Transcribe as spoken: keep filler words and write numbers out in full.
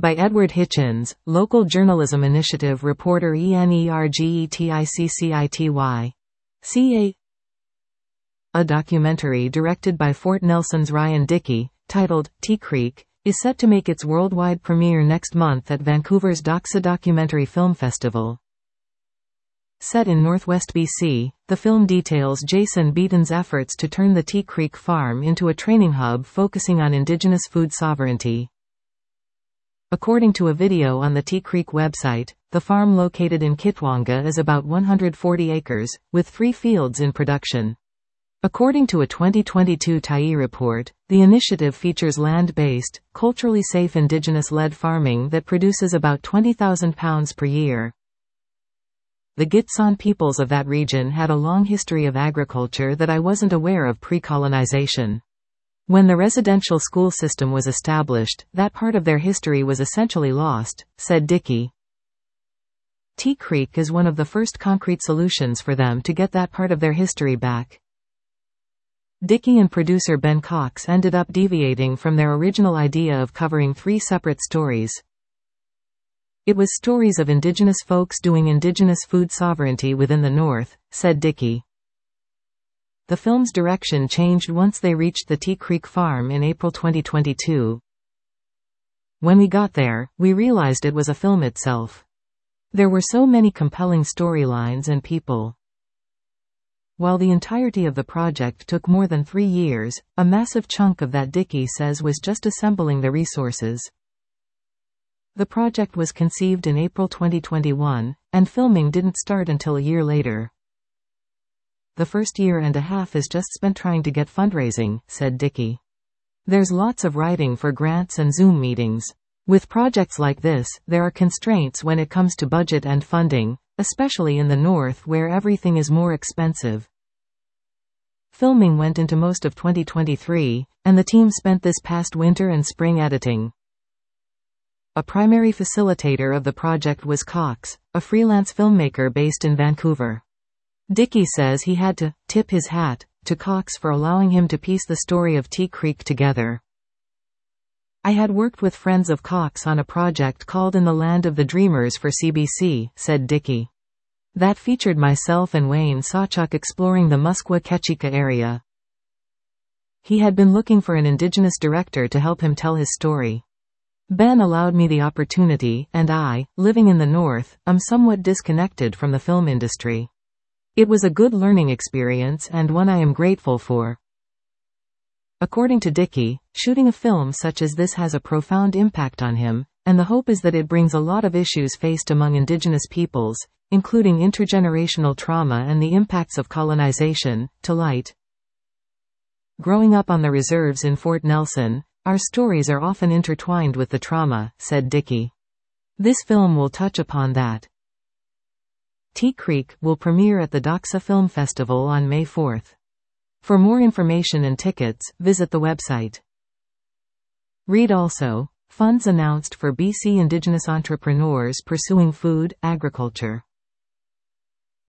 By Edward Hitchens, Local Journalism Initiative reporter ENERGETICCITY. C A A documentary directed by Fort Nelson's Ryan Dickey, titled Tea Creek, is set to make its worldwide premiere next month at Vancouver's Doxa Documentary Film Festival. Set in Northwest B C, the film details Jason Beaton's efforts to turn the Tea Creek farm into a training hub focusing on Indigenous food sovereignty. According to a video on the Tea Creek website, the farm located in Kitwanga is about one hundred forty acres, with three fields in production. According to a twenty twenty-two Tyee report, the initiative features land-based, culturally safe Indigenous-led farming that produces about twenty thousand pounds per year. The Gitxsan peoples of that region had a long history of agriculture that I wasn't aware of pre-colonization. When the residential school system was established, that part of their history was essentially lost, said Dickey. Tea Creek is one of the first concrete solutions for them to get that part of their history back. Dickey and producer Ben Cox ended up deviating from their original idea of covering three separate stories. It was stories of Indigenous folks doing Indigenous food sovereignty within the North, said Dickey. The film's direction changed once they reached the Tea Creek farm in April twenty twenty-two. When we got there, we realized it was a film itself. There were so many compelling storylines and people. While the entirety of the project took more than three years, a massive chunk of that, Dickey says, was just assembling the resources. The project was conceived in April twenty twenty-one, and filming didn't start until a year later. The first year and a half is just spent trying to get fundraising, said Dickey. There's lots of writing for grants and Zoom meetings. With projects like this, there are constraints when it comes to budget and funding, especially in the North where everything is more expensive. Filming went into most of twenty twenty-three, and the team spent this past winter and spring editing. A primary facilitator of the project was Cox, a freelance filmmaker based in Vancouver. Dickey says he had to tip his hat to Cox for allowing him to piece the story of Tea Creek together. I had worked with friends of Cox on a project called In the Land of the Dreamers for C B C, said Dickey. That featured myself and Wayne Sawchuk exploring the Muskwa-Ketchika area. He had been looking for an Indigenous director to help him tell his story. Ben allowed me the opportunity, and I, living in the North, am somewhat disconnected from the film industry. It was a good learning experience and one I am grateful for. According to Dickey, shooting a film such as this has a profound impact on him, and the hope is that it brings a lot of issues faced among Indigenous peoples, including intergenerational trauma and the impacts of colonization, to light. Growing up on the reserves in Fort Nelson, our stories are often intertwined with the trauma, said Dickey. This film will touch upon that. Tea Creek will premiere at the Doxa Film Festival on May fourth. For more information and tickets, visit the website. Read also, funds announced for B C Indigenous entrepreneurs pursuing food, agriculture.